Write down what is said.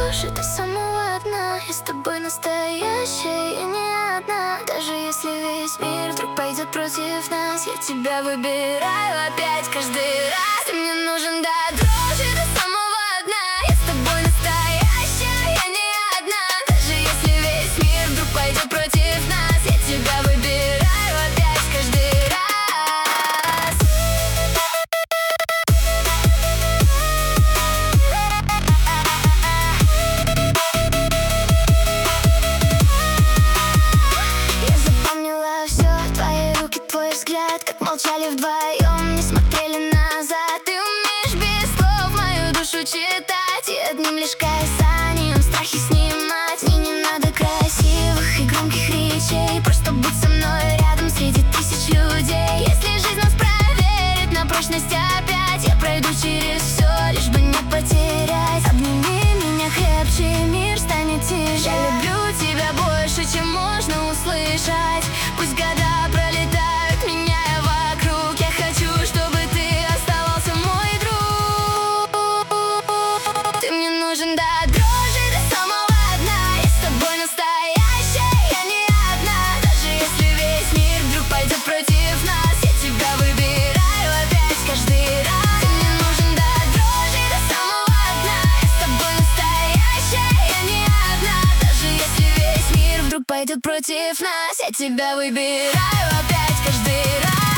дрожь, ты самого одна. Я с тобой настоящая и не одна. Даже если весь мир вдруг пойдет против нас, я тебя выбираю опять каждый раз. Ты мне нужен до дрожи, ты самого одна. Я с тобой настоящая, я не одна. Даже если весь мир вдруг пойдет против нас, я тебя выбираю опять каждый раз. Я запомнила все, твои руки, твой взгляд, как молчали вдвоем, не смотрели назад. Ты умеешь без слов мою душу читать, и одним лишь касанием страхи снимать. Мне не надо красивых и громких речей, просто будь со мной рядом среди тысяч людей. Если жизнь нас проверит на прочность опять, я пройду через все, лишь бы не потерять. Обними меня крепче, мир станет тише. Я люблю тебя больше, чем можно услышать. Пусть года пролетают, меняя вокруг, я хочу, чтобы ты оставался мой друг. Ты мне нужен до дрожи, ты самого одна. Я с тобой настоящая, я не одна. Даже если весь мир вдруг пойдет против нас, я тебя выбираю опять каждый раз. Ты мне нужен до дрожи, ты самого одна. Я с тобой настоящая, я не одна. Даже если весь мир вдруг пойдет против нас, я тебя выбираю опять каждый раз.